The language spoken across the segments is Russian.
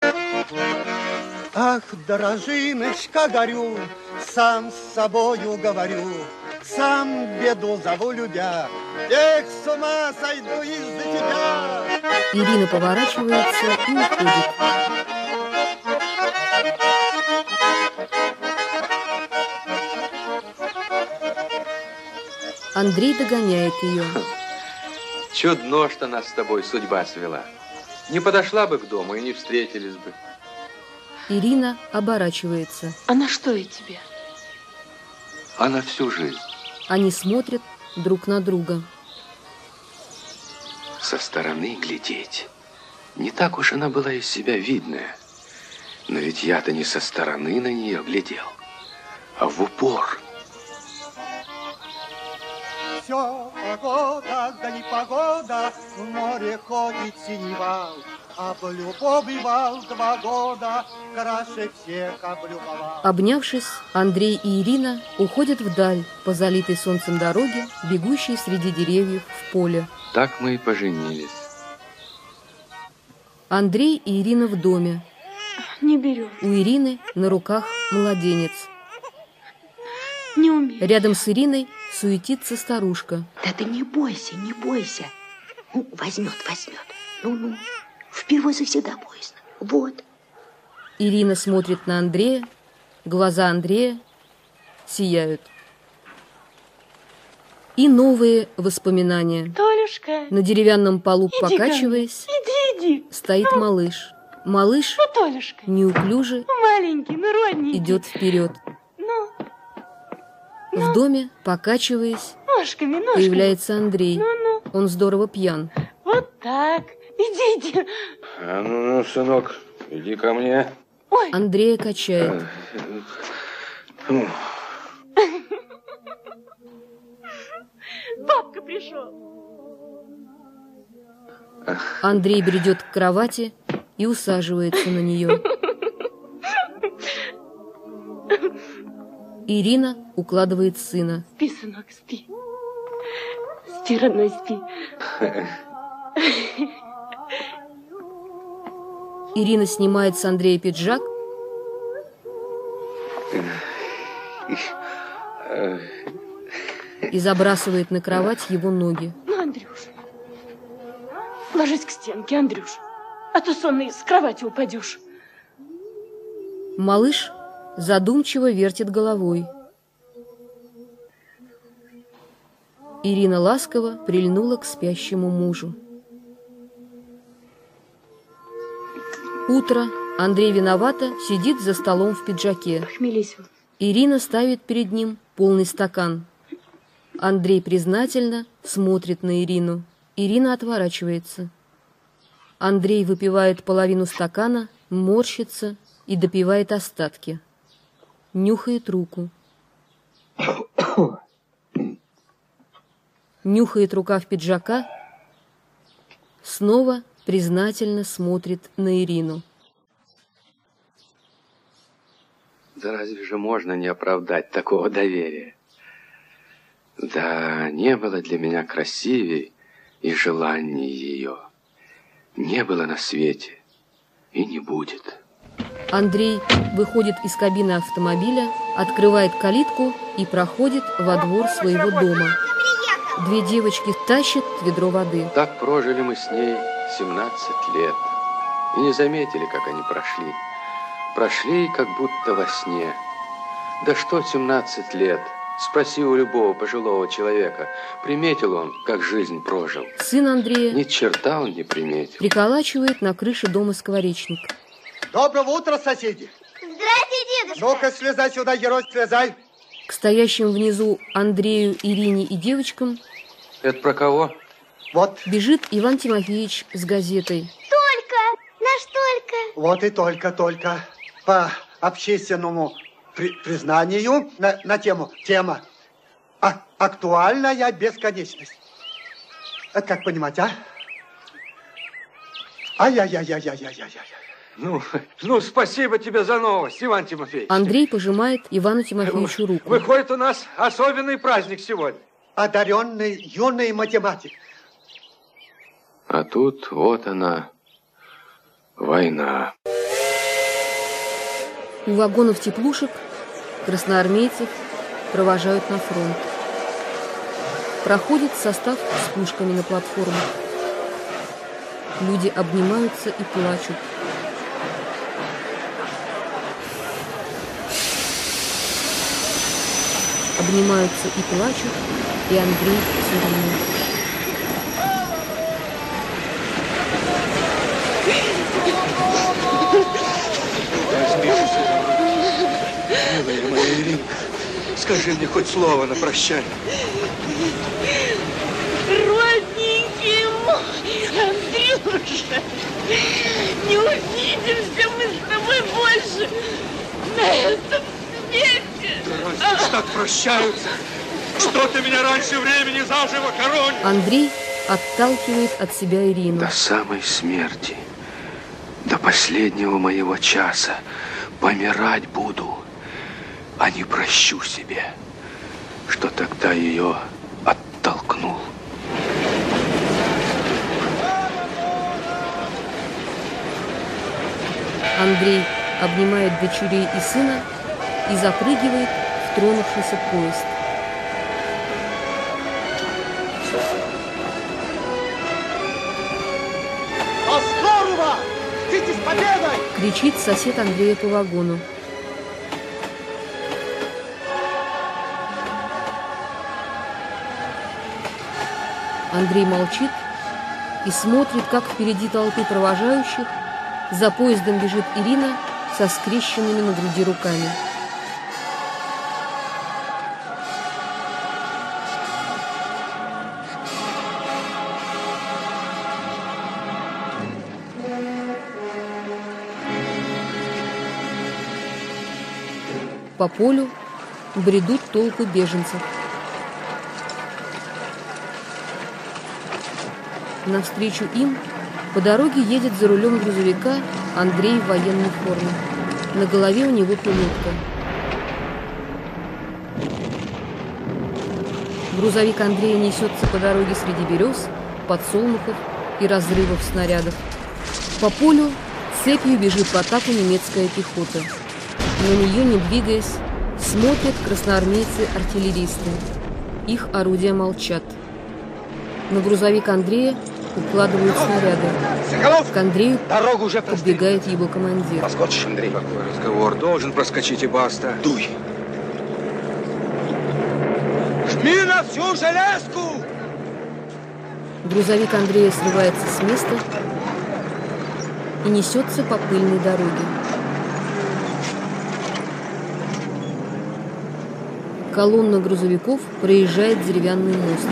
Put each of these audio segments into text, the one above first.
Ах, дорожиночка, горю, сам с собою говорю, сам беду зову, любя. Эх, с ума сойду из-за тебя. Ирина поворачивается и уходит. Андрей догоняет ее. Чудно, что нас с тобой судьба свела. Не подошла бы к дому и не встретились бы. Ирина оборачивается. А на что я тебе? А на всю жизнь. Они смотрят друг на друга. Со стороны глядеть. Не так уж она была из себя видная. Но ведь я-то не со стороны на нее глядел, а в упор. Все погода, да не погода, в море ходит синевал. Облюбовывал 2 года, краше всех облюбовал. Обнявшись, Андрей и Ирина уходят вдаль по залитой солнцем дороге, бегущей среди деревьев в поле. Так мы и поженились. Андрей и Ирина в доме. Не беру. У Ирины на руках младенец. Не умею. Рядом с Ириной суетится старушка. Да ты не бойся, не бойся. Ну, возьмет. Ну. Впервые завсегда поздно. Вот. Ирина смотрит на Андрея. Глаза Андрея сияют. И новые воспоминания. Толюшка. На деревянном полу, Иди покачиваясь, иди. стоит малыш. Малыш Ну, Толюшка. неуклюже Маленький, ну, родненький. идет вперед. Ну. В доме, покачиваясь, Ножками. появляется Андрей. Ну. Он здорово пьян. Вот так. Иди. А ну, сынок, иди ко мне. Ой. Андрея качает. Папка пришел. Андрей бредет к кровати и усаживается на нее. Ирина укладывает сына. Спи, сынок, спи. Спи, родной, спи. Ирина снимает с Андрея пиджак и забрасывает на кровать его ноги. Ну, Андрюша, ложись к стенке, Андрюш, а то сонный с кровати упадешь. Малыш задумчиво вертит головой. Ирина ласково прильнула к спящему мужу. Утро. Андрей виновато сидит за столом в пиджаке. Похмелись вы. Ирина ставит перед ним полный стакан. Андрей признательно смотрит на Ирину. Ирина отворачивается. Андрей выпивает половину стакана, морщится и допивает остатки. Нюхает руку. Нюхает рукав пиджака. Снова признательно смотрит на Ирину. Да разве же можно не оправдать такого доверия? Да, не было для меня красивей и желаний ее. Не было на свете и не будет. Андрей выходит из кабины автомобиля, открывает калитку и проходит во двор своего дома. 2 девочки тащат ведро воды. Так прожили мы с ней 17 лет. И не заметили, как они прошли. Прошли, как будто во сне. Да что 17 лет? Спроси у любого пожилого человека, приметил он, как жизнь прожил. Сын Андрея Ни черта он не приметил. приколачивает на крыше дома скворечник. Доброго утра, соседи. Здравствуйте, дедушка. Ну-ка, слезай сюда, герой, слезай. К стоящим внизу Андрею, Ирине и девочкам Это про кого? Вот. бежит Иван Тимофеевич с газетой. Только, наш только. Вот и только по общественному признанию на тема актуальная бесконечность. Это как понимать, а? Ай-яй-яй-яй-яй-яй-яй. Ну, спасибо тебе за новость, Иван Тимофеевич. Андрей пожимает Ивану Тимофеевичу руку. Выходит, у нас особенный праздник сегодня. Одаренный юный математик. А тут вот она, война. У вагонов теплушек красноармейцев провожают на фронт. Проходит состав с пушками на платформах. Люди обнимаются и плачут. Обнимаются и плачут, и Андрей все равно. Милая моя Ирина, скажи мне хоть слово на прощание. Родненький мой, Андрюша, не увидимся мы с тобой больше на этом свете. Да разве ж так прощаются? Что ты меня раньше времени заживо хоронишь? Андрей отталкивает от себя Ирину. До самой смерти, до последнего моего часа помирать буду, а не прощу себе, что тогда ее оттолкнул. Андрей обнимает дочерей и сына и запрыгивает в тронувшийся поезд. А здорово! Идите с победой! Кричит сосед Андрея по вагону. Андрей молчит и смотрит, как впереди толпы провожающих за поездом бежит Ирина со скрещенными на груди руками. По полю бредут толпы беженцев. Навстречу им по дороге едет за рулем грузовика Андрей в военной форме. На голове у него пилотка. Грузовик Андрея несется по дороге среди берез, подсолнухов и разрывов снарядов. По полю цепью бежит в атаку немецкая пехота. На нее, не двигаясь, смотрят красноармейцы-артиллеристы. Их орудия молчат. На грузовик Андрея укладывают снаряды. К Андрею подбегает его командир. Поскочишь, Андрей. Какой разговор? Должен проскочить и баста. Дуй. Жми на всю железку! Грузовик Андрея срывается с места и несется по пыльной дороге. Колонна грузовиков проезжает деревянный мост.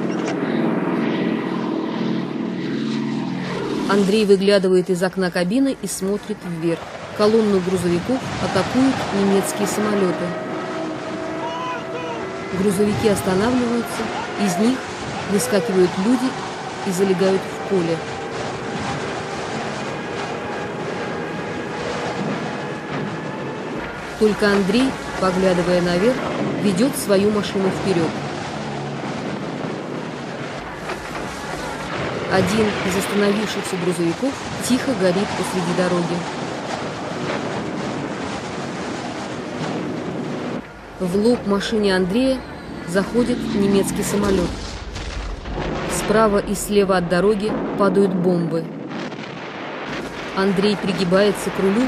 Андрей выглядывает из окна кабины и смотрит вверх. Колонну грузовиков атакуют немецкие самолеты. Грузовики останавливаются, из них выскакивают люди и залегают в поле. Только Андрей, поглядывая наверх, ведет свою машину вперед. Один из остановившихся грузовиков тихо горит посреди дороги. В лоб машине Андрея заходит немецкий самолет. Справа и слева от дороги падают бомбы. Андрей пригибается к рулю